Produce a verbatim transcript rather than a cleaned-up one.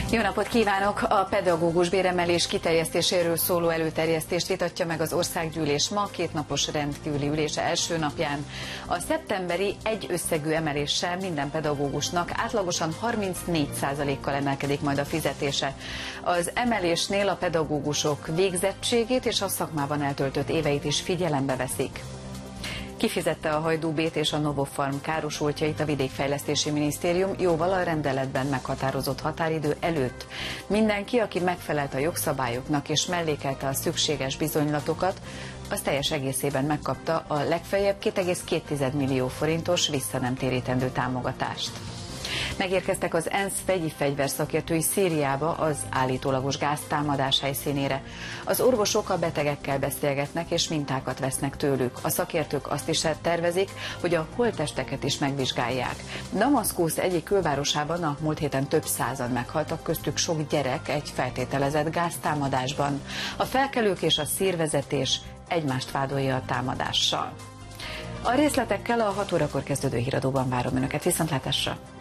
Jó napot kívánok! A pedagógus béremelés kiterjesztéséről szóló előterjesztést vitatja meg az Országgyűlés ma kétnapos rendkívüli ülése első napján. A szeptemberi egy összegű emeléssel minden pedagógusnak átlagosan harmincnégy százalékkal emelkedik majd a fizetése. Az emelésnél a pedagógusok végzettségét és a szakmában eltöltött éveit is figyelembe veszik. Kifizette a Hajdú Bét és a Novofarm károsultjait a Vidékfejlesztési Minisztérium jóval a rendeletben meghatározott határidő előtt. Mindenki, aki megfelelt a jogszabályoknak és mellékelte a szükséges bizonylatokat, az teljes egészében megkapta a legfeljebb két egész két millió forintos visszanemtérítendő támogatást. Megérkeztek az ENSZ vegyi fegyverszakértői Szíriába az állítólagos gáztámadás helyszínére. Az orvosok a betegekkel beszélgetnek és mintákat vesznek tőlük. A szakértők azt is tervezik, hogy a holttesteket is megvizsgálják. Damaszkusz egyik külvárosában a múlt héten több százan meghaltak, köztük sok gyerek egy feltételezett gáztámadásban. A felkelők és a szírvezetés egymást vádolja a támadással. A részletekkel a hat órakor kezdődő híradóban várom Önöket. Viszontlátásra!